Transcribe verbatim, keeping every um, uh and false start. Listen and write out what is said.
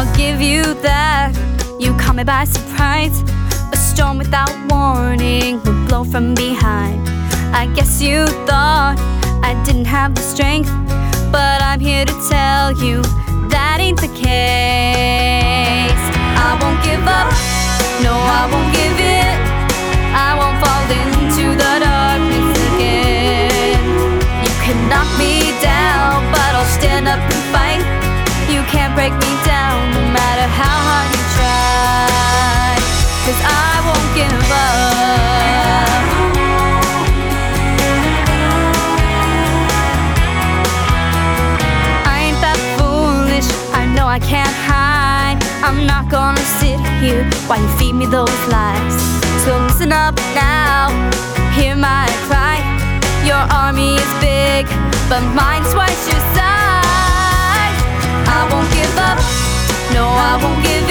I'll give you that. You caught me by surprise. A storm without warning would blow from behind. I guess you thought I didn't have the strength, but I'm here to tell you that ain't the case. I won't give up, no, I won't give in. I won't fall into the darkness again. You can knock me down, but I'll stand up and fight. You can't break me down, no matter how hard you try, 'cause I won't give up. I ain't that foolish, I know I can't hide. I'm not gonna sit here while you feed me those lies. So listen up now, hear my cry. Your army is big, but mine's twice your size. I won't give up, no, I won't give